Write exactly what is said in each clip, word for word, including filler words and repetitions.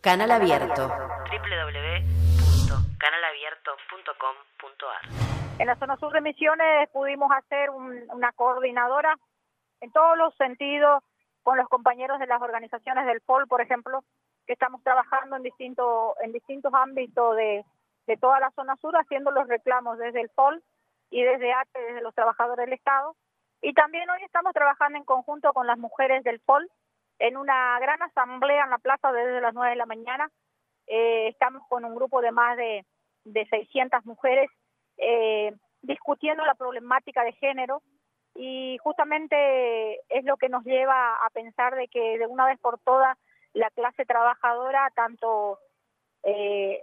Canal Abierto. doble u doble u doble u punto canal abierto punto com punto a r. En la zona sur de Misiones pudimos hacer un, una coordinadora en todos los sentidos con los compañeros de las organizaciones del F O L, por ejemplo, que estamos trabajando en distintos en distintos ámbitos de, de toda la zona sur, haciendo los reclamos desde el F O L y desde A T E, desde los trabajadores del Estado. Y también hoy estamos trabajando en conjunto con las mujeres del F O L en una gran asamblea en la plaza desde las nueve de la mañana. Eh, estamos con un grupo de más de, de seiscientas mujeres eh, discutiendo la problemática de género, y justamente es lo que nos lleva a pensar de que de una vez por todas la clase trabajadora, tanto eh,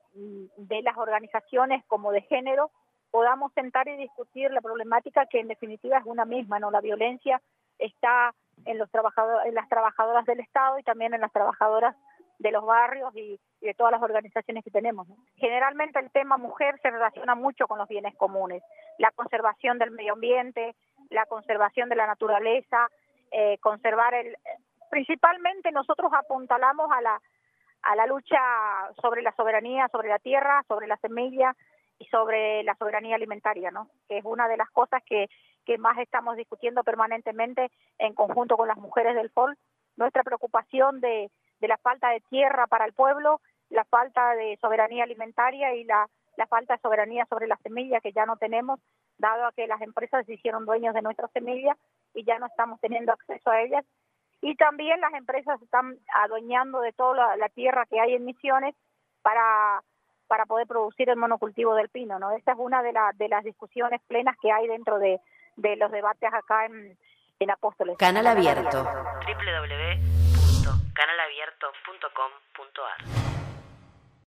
de las organizaciones como de género, podamos sentar y discutir la problemática, que en definitiva es una misma, ¿no? La violencia está en los trabajadores, en las trabajadoras del Estado y también en las trabajadoras de los barrios y, y de todas las organizaciones que tenemos, ¿no? Generalmente el tema mujer se relaciona mucho con los bienes comunes, la conservación del medio ambiente, la conservación de la naturaleza, eh, conservar el... Principalmente nosotros apuntalamos a la a la lucha sobre la soberanía, sobre la tierra, sobre la semilla y sobre la soberanía alimentaria, ¿no? Que es una de las cosas que, que más estamos discutiendo permanentemente en conjunto con las mujeres del F O L. Nuestra preocupación de, de la falta de tierra para el pueblo, la falta de soberanía alimentaria y la, la falta de soberanía sobre la semilla, que ya no tenemos, dado a que las empresas se hicieron dueños de nuestras semillas y ya no estamos teniendo acceso a ellas. Y también las empresas están adueñando de toda la, la tierra que hay en Misiones para, para poder producir el monocultivo del pino, ¿no? Esa es una de, la, de las discusiones plenas que hay dentro de, de los debates acá en, en Apóstoles. Canal Abierto. doble u doble u doble u punto canal abierto punto com punto a r.